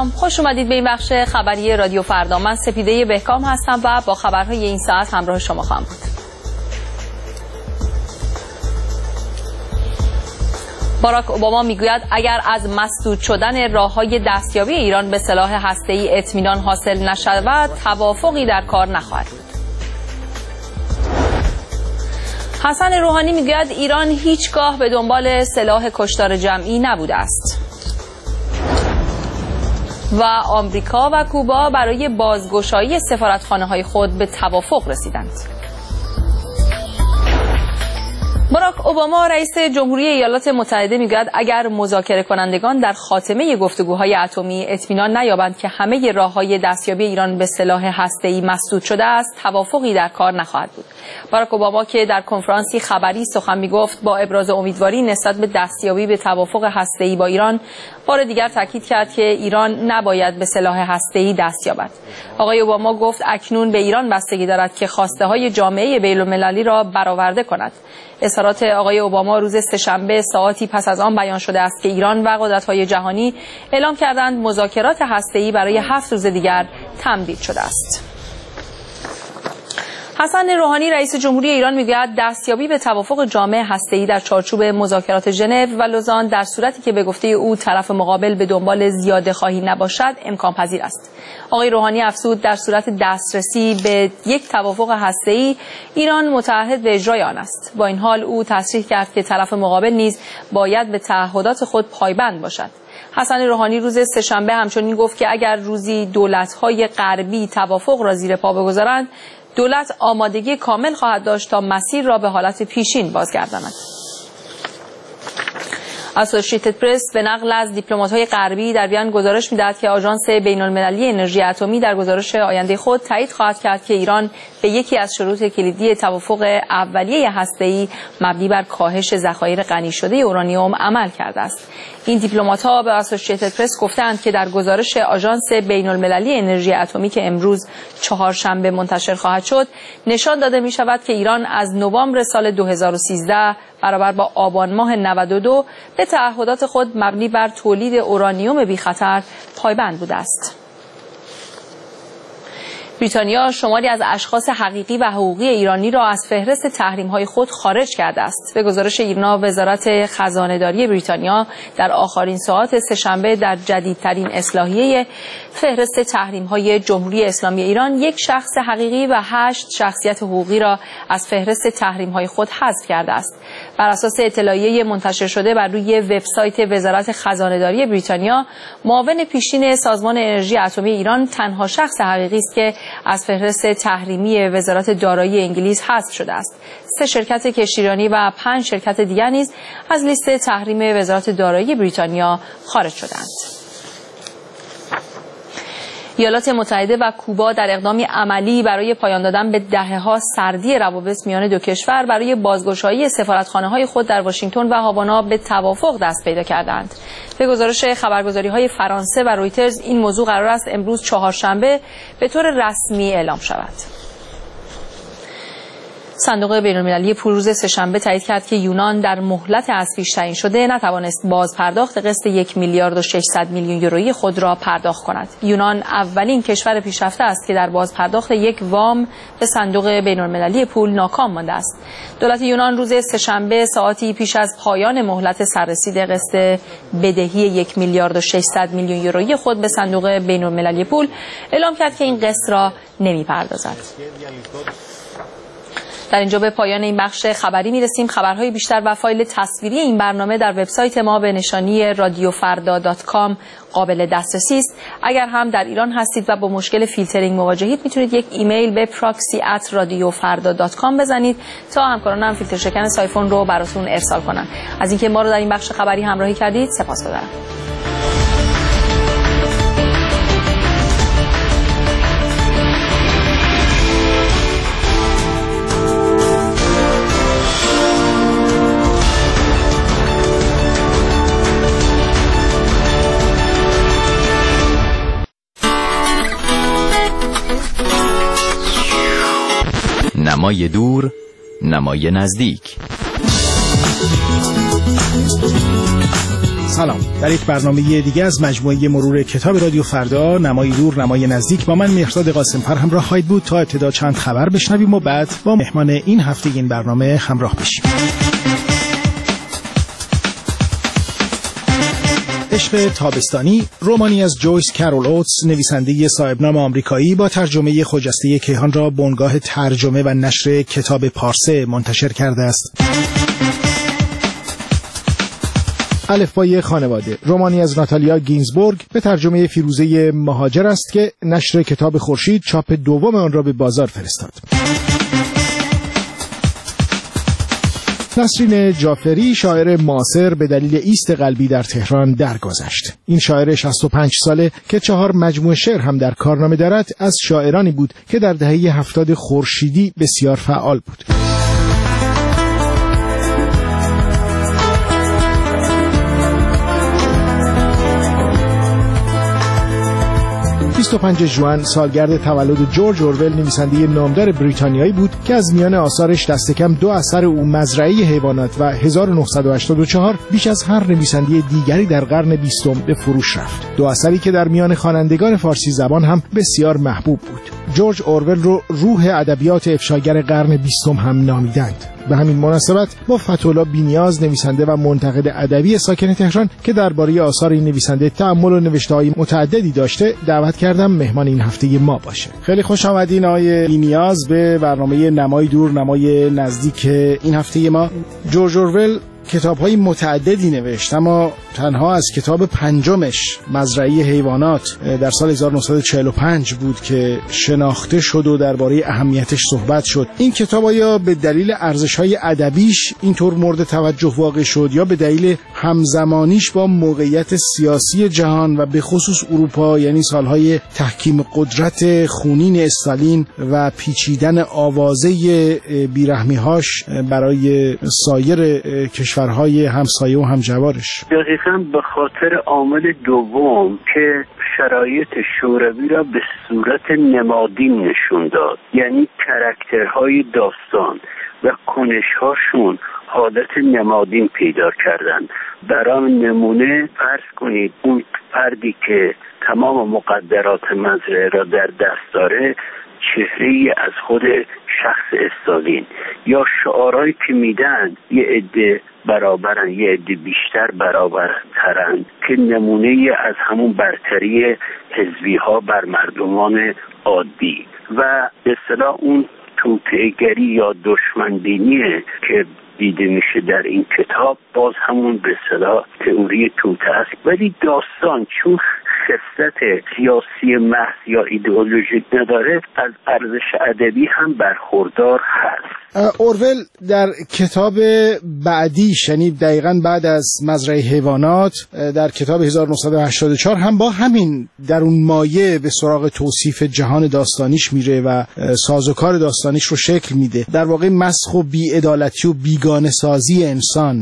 سلام، خوش اومدید به این بخش خبری رادیو فردا. من سپیده بهکام هستم و با خبرهای این ساعت همراه شما خواهم بود. باراک اوباما میگوید اگر از مسدود شدن راه‌های دستیابی ایران به سلاح هسته‌ای اطمینان حاصل نشود، توافقی در کار نخواهد بود. حسن روحانی میگوید ایران هیچگاه به دنبال سلاح کشتار جمعی نبوده است. و آمریکا و کوبا برای بازگشایی سفارتخانه‌های خود به توافق رسیدند. باراک اوباما رئیس جمهوری ایالات متحده میگوید اگر مذاکره کنندگان در خاتمه گفتگوهای اتمی اطمینان نیابند که همه راه‌های دستیابی ایران به سلاح هسته‌ای مسدود شده است، توافقی در کار نخواهد بود. باراک اوباما که در کنفرانسی خبری سخن میگفت با ابراز امیدواری نسبت به دستیابی به توافق هسته‌ای با ایران، بار دیگر تاکید کرد که ایران نباید به سلاح هسته‌ای دست یابد. آقای اوباما گفت اکنون به ایران بستگی دارد که خواسته‌های جامعه بین‌المللی را برآورده کند. اظهارات آقای اوباما روز سه‌شنبه ساعاتی پس از آن بیان شده است که ایران و قدرت‌های جهانی اعلام کردند مذاکرات هسته‌ای برای 7 روز دیگر تمدید شده است. حسن روحانی رئیس جمهوری ایران میگوید دستیابی به توافق جامع هسته‌ای در چارچوب مذاکرات ژنو و لوزان در صورتی که به گفته او طرف مقابل به دنبال زیاده‌خواهی نباشد امکان پذیر است. آقای روحانی افزود در صورت دسترسی به یک توافق هسته‌ای ایران متعهد به اجرای آن است. با این حال او تصریح کرد که طرف مقابل نیز باید به تعهدات خود پایبند باشد. حسن روحانی روز سه‌شنبه همچنین گفت که اگر روزی دولت‌های غربی توافق را زیر پا بگذارند، دولت آمادگی کامل خواهد داشت تا مسیر را به حالت پیشین بازگرداند. اسوسییتد پرس به نقل از دیپلمات‌های غربی در بیان گزارش می‌دهد که آژانس بین‌المللی انرژی اتمی در گزارش آینده خود تایید خواهد کرد که ایران به یکی از شروط کلیدی توافق اولیه هسته‌ای مبنی بر کاهش ذخایر غنی شده اورانیوم عمل کرده است. این دیپلمات‌ها به اسوسییتد پرس گفتند که در گزارش آژانس بین‌المللی انرژی اتمی که امروز چهارشنبه منتشر خواهد شد، نشان داده می‌شود که ایران از نوامبر سال 2013 برابر با آبان ماه 92 به تعهدات خود مبنی بر تولید اورانیوم بی‌خطر پایبند بوده است. بریتانیا شماری از اشخاص حقیقی و حقوقی ایرانی را از فهرست تحریم‌های خود خارج کرده است. به گزارش ایرنا، وزارت خزانه‌داری بریتانیا در آخرین ساعات سه‌شنبه در جدیدترین اصلاحیه فهرست تحریم‌های جمهوری اسلامی ایران یک شخص حقیقی و 8 شخصیت حقوقی را از فهرست تحریم‌های خود حذف کرده است. بر اساس اطلاعیه منتشر شده بر روی وبسایت وزارت خزانه‌داری بریتانیا، معاون پیشین سازمان انرژی اتمی ایران تنها شخص حقیقی است که از فهرست تحریمی وزارت دارایی انگلیس حذف شده است. 3 شرکت کشتیرانی و 5 شرکت دیگر نیز از لیست تحریم وزارت دارایی بریتانیا خارج شدند. ایالات متحده و کوبا در اقدامی عملی برای پایان دادن به دهه‌ها سردی روابط میان دو کشور برای بازگشایی سفارتخانه‌های خود در واشنگتن و هاوانا به توافق دست پیدا کردند. به گزارش خبرگزاری‌های فرانسه و رویترز این موضوع قرار است امروز چهارشنبه به طور رسمی اعلام شود. صندوق بین‌المللی پول روز سه‌شنبه تایید کرد که یونان در مهلت از پیش تعیین شده نتوانست بازپرداخت قسط 1 میلیارد و 600 میلیون یورویی خود را پرداخت کند. یونان اولین کشور پیشرفته است که در بازپرداخت یک وام به صندوق بین‌المللی پول ناکام مانده است. دولت یونان روز سه‌شنبه ساعتی پیش از پایان مهلت سررسید قسط بدهی 1 میلیارد و 600 میلیون یورویی خود به صندوق بین‌المللی پول اعلام کرد که این قسط را نمی‌پردازد. در اینجا به پایان این بخش خبری میرسیم. خبرهای بیشتر و فایل تصویری این برنامه در وبسایت ما به نشانی radiofarda.com قابل دسترسی است. اگر هم در ایران هستید و با مشکل فیلترینگ مواجهید، میتونید یک ایمیل به proxy@radiofarda.com بزنید تا همکارانم فیلتر شکن سایفون رو براتون ارسال کنن. از اینکه ما رو در این بخش خبری همراهی کردید سپاسگزارم. نمای دور، نمای نزدیک. سلام. در یک برنامه دیگه از مجموعه مرور کتاب رادیو فردا، نمای دور نمای نزدیک، با من مهرداد قاسم‌فر همراه خواهید بود تا ابتدا چند خبر بشنویم و بعد با مهمان این هفته این برنامه همراه بشیم. عشق تابستانی، رمانی از جویس کارول اوتس، نویسنده صاحبنام آمریکایی، با ترجمه خجسته کیهان را بنگاه ترجمه و نشر کتاب پارسه منتشر کرده است. الفبای خانواده، رمانی از ناتالیا گینزبورگ به ترجمه فیروزه مهاجر است که نشر کتاب خورشید چاپ دوم آن را به بازار فرستاد. نسرین جعفری، شاعر معاصر، به دلیل ایست قلبی در تهران درگذشت. این شاعر 65 ساله که 4 مجموعه شعر هم در کارنامه دارد، از شاعرانی بود که در دهه 70 خورشیدی بسیار فعال بود. 25 ژوئن سالگرد تولد جورج اورول، نویسنده نامدار بریتانیایی بود که از میان آثارش دست کم 2 اثر او، مزرعه حیوانات و 1984، بیش از هر نویسنده دیگری در قرن 20 به فروش رفت. 2 اثری که در میان خوانندگان فارسی زبان هم بسیار محبوب بود. جورج اورول رو روح ادبیات افشاگر قرن 20 هم نامیدند. به همین مناسبت با فتح‌الله بی‌نیاز، نویسنده و منتقد ادبی ساکن تهران که درباره آثار این نویسنده تأمل و نوشته‌های متعددی داشته، دعوت کردم مهمان این هفته ما باشه. خیلی خوش آمدین آقای بی‌نیاز به برنامه نمای دور نمای نزدیک این هفته ما. جورج اورول کتاب‌های متعددی نوشت، اما تنها از کتاب 5مش مزرعه حیوانات در سال 1945 بود که شناخته شد و درباره اهمیتش صحبت شد. این کتاب آیا به دلیل ارزش‌های ادبیش اینطور مورد توجه واقع شد یا به دلیل همزمانیش با موقعیت سیاسی جهان و به خصوص اروپا، یعنی سالهای تحکیم قدرت خونین استالین و پیچیدن آوازه بیرحمی‌هاش برای سایر کشورهای همسایه و همجوارش؟ دقیقاً به خاطر عامل دوم که شرایط شوروی را به صورت نمادین نشون داد، یعنی کاراکترهای داستان و کنش‌هاشون حالت نمادین پیدا کردن. برای نمونه فرض کنید اون فردی که تمام مقدرات مزرعه را در دست داره چهره‌ای از خود شخص استالین، یا شعارهایی که میدن یه عده برابرن، یه عده بیشتر برابرترن، که نمونه‌ای از همون برتری حزبی‌ها بر مردمان عادی و به اصطلاح اون توطئه‌گری یا دشمنبینیه که دیده میشه در این کتاب. باز همون به اصطلاح تئوری توطئه است، ولی داستان چون خصلت سیاسی محض یا ایدئولوژیک نداره، از ارزش ادبی هم برخوردار هست. اورول در کتاب بعدیش، یعنی دقیقاً بعد از مزرعه حیوانات، در کتاب 1984 هم با همین درون مایه به سراغ توصیف جهان داستانیش میره و سازوکار داستانیش رو شکل میده. در واقع مسخ و بی‌عدالتی و بیگانه سازی انسان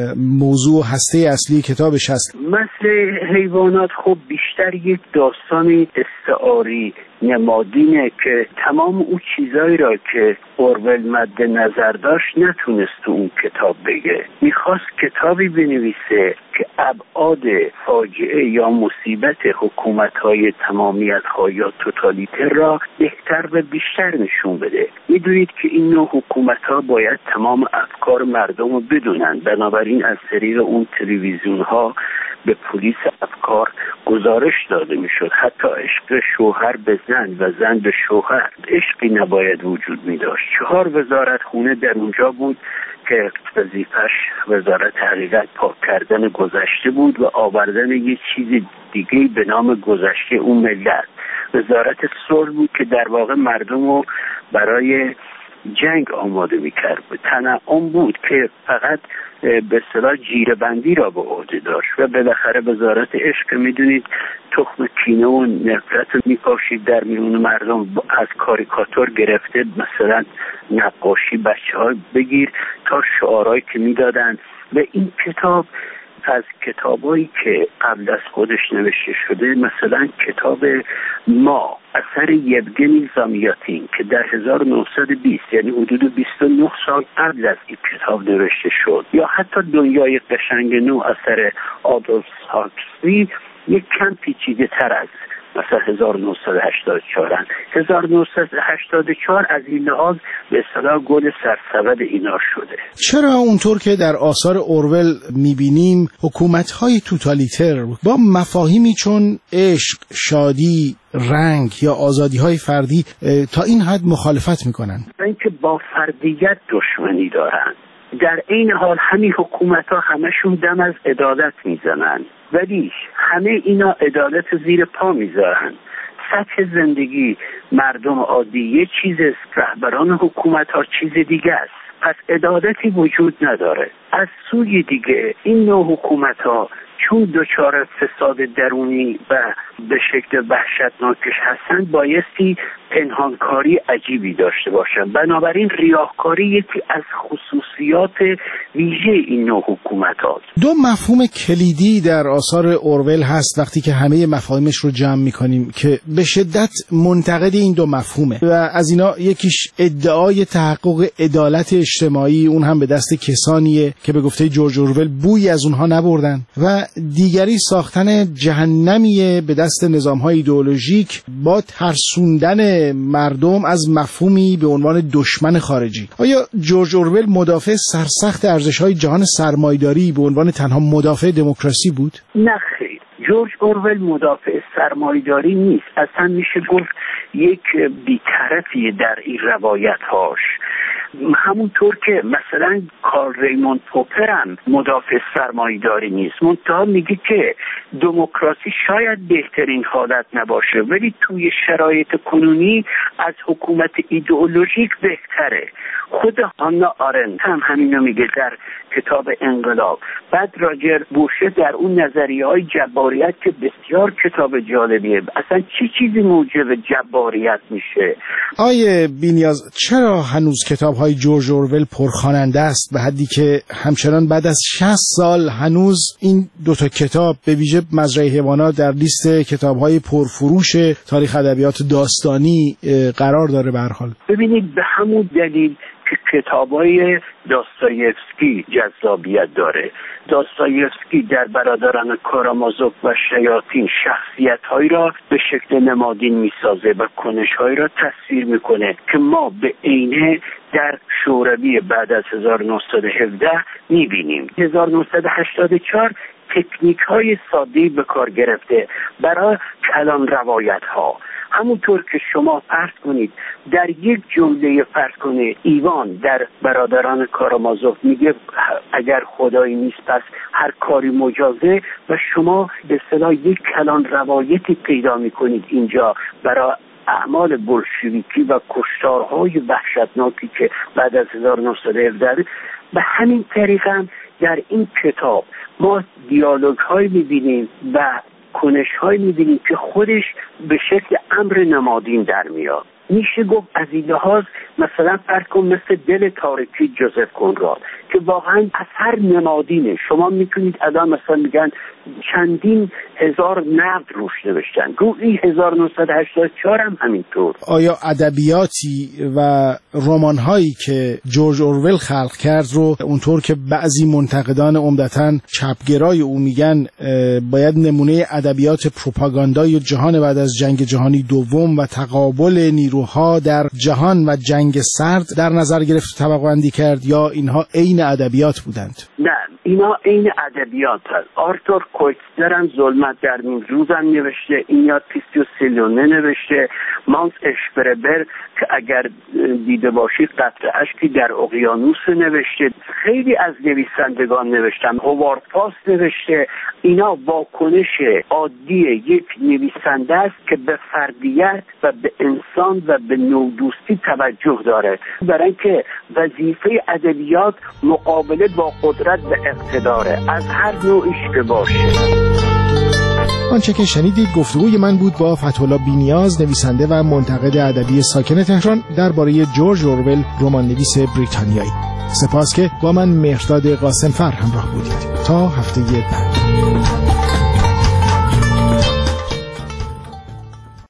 موضوع هسته اصلی کتابش هست. مزرعه حیوانات خب بیشتر یک داستانی استعاری نمادینه که تمام اون چیزایی را که اورول مد نظر داشت نتونست تو اون کتاب بگه. میخواست کتابی بنویسه که ابعاد فاجعه یا مصیبت حکومت‌های تمامیت‌خواه یا توتالیتر را بهتر و بیشتر نشون بده. میدونید که این نوع حکومت‌ها باید تمام افکار مردم رو بدونن، بنابراین از طریق اون تلویزیون‌ها به پلیس افکار گزارش داده میشد. حتی عشق شوهر به زن و زن به شوهر، عشقی نباید وجود می داشت. 4 وزارت خونه در اونجا بود که وظیفش وزارت حقیقت پاک کردن گذشته بود و آوردن یه چیز دیگه به نام گذشته اون ملت. وزارت صلح بود که در واقع مردم رو برای جنگ آماده می‌کرد. تنعم بود که فقط به اصطلاح جیره‌بندی را به عهده داشت و بالاخره وزارت عشق میدونید تخم کینه و نفرت رو میپاشید در میون مردم، از کاریکاتور گرفته مثلا نقاشی بچه‌ها بگیر تا شعارهایی که میدادن. و این کتاب از کتابایی که قبل از خودش نوشته شده، مثلا کتاب ما اثر یوگنی زامیاتین که در 1920 یعنی حدود 29 سال قبل از این کتاب نوشته شد، یا حتی دنیای قشنگ نو اثر آدولف هاکسلی یک کم پیچیده تر از مثلا 1984 هن. 1984 از این لحاظ به اصطلاح گل سرسبد اینا شده. چرا اونطور که در آثار اورول میبینیم حکومت‌های توتالیتر با مفاهیمی چون عشق، شادی، رنگ یا آزادی‌های فردی تا این حد مخالفت میکنن؟ اینکه با فردیت دشمنی دارن. در این حال همین حکومت‌ها همشون دم از عدالت میزنن، ولی همه اینا عدالت زیر پا میذارن. سطح زندگی مردم عادی یه چیز است، رهبران حکومت‌ها چیز دیگه است. پس عدالتی وجود نداره. از سوی دیگه این نوع حکومت‌ها چون دچار فساد درونی و به شکل وحشتناکش هستن بایستی پنهانکاری عجیبی داشته باشن. بنابراین ریاکاری یکی از خصوصیات ویژه این نوع حکومت هاست. دو مفهوم کلیدی در آثار اورول هست وقتی که همه مفاهیمش رو جمع میکنیم که به شدت منتقد این دو مفهومه و از اینا یکیش ادعای تحقق عدالت اجتماعی، اون هم به دست کسانیه که به گفته جورج اورول بویی از اونها نبردن، و دیگری ساختن جهنمیه به دست نظام‌های ایدئولوژیک با ترسوندن مردم از مفهومی به عنوان دشمن خارجی. آیا جورج اورول مدافع سرسخت ارزش‌های جهان سرمایه‌داری به عنوان تنها مدافع دموکراسی بود؟ نه خیر، جورج اورول مدافع سرمایه‌داری نیست. اصلا میشه گفت یک بی‌طرفی در این روایت‌هاش. همونطور که مثلا کارل ریموند پوپر هم مدافع سرمایه‌داری نیست، منتها میگه که دموکراسی شاید بهترین حالت نباشه ولی توی شرایط کنونی از حکومت ایدئولوژیک بهتره. خود هانا آرنت هم همینو میگه در کتاب انقلاب. بعد راجر بوشه در اون نظریه‌های جباریت که بسیار کتاب جالبیه، اصلا چی چیزی موجب جباریت میشه؟ آیه بی‌نیاز، چرا هنوز کتاب‌های جورج اورول پرخواننده است به حدی که همچنان بعد از 60 سال هنوز این دوتا کتاب به ویژه مزرعه حیوانات در لیست کتاب‌های پرفروش تاریخ ادبیات داستانی قرار داره؟ به هر حال ببینید به همون دلیل که کتابای داستایفسکی جذابیت داره. داستایفسکی در برادران کارامازوف و شیاطین شخصیت‌هایی را به شکل نمادین میسازه و کنش‌هایی را تصویر میکنه که ما به عینه در شوروی بعد از 1917 میبینیم. 1984 تکنیک‌های ساده‌ای به کار گرفته برای کلان روایت‌ها. همونطور که شما فرض کنید در یک جمله فرض کنید ایوان در برادران کارامازوف میگه اگر خدایی نیست پس هر کاری مجازه، و شما به اصطلاح یک کلان روایتی پیدا میکنید اینجا برای اعمال بولشویکی و کشتارهای وحشتناکی که بعد از 1917. به همین طریق هم در این کتاب ما دیالوگ های میبینیم و کنش های میبینیم که خودش به شکل امر نمادین در میاد. میشه گفت از این لحاظ مثلا فرض کن مثل دل تاریکی جوزف کنراد که واقعا اثر نمادینه. شما میتونید الان مثلا میگن چندین هزار نقد روش نوشتن، رو این 1984 هم همینطور. آیا ادبیاتی و رمان‌هایی که جورج اورول خلق کرد رو اونطور که بعضی منتقدان عمدتاً چپگرای او میگن باید نمونه ادبیات پروپاگاندای جهان بعد از جنگ جهانی دوم و تقابل نیروها در جهان و جنگ سرد در نظر گرفت و طبقه بندی کرد، یا اینها عین ادبیات بودند؟ نه، اینا عین ادبیات هست. آرتور کویتزر هم ظلمت در نیم روز هم نوشته، اینیاد پیستیو سیلونه نوشته، مانس اشپربر که اگر دیده باشید قطره اشکی در اقیانوس نوشته، خیلی از نویسندگان نوشتن، هوارد پاس نوشته. اینا واکنش عادی یک نویسنده است که به فردیت و به انسان و به نودوستی توجه داره، برای اینکه وظیفه ادبیات مقابله با قدرت و اقتداره از هر نوعیش که باشه. آنچه که شنیدید گفتگوی من بود با فتح‌الله بی‌نیاز، نویسنده و منتقد ادبی ساکن تهران درباره جورج اورول، رمان‌نویس بریتانیایی. سپاس که با من مهرداد قاسم‌فر همراه بودید. تا هفته بعد.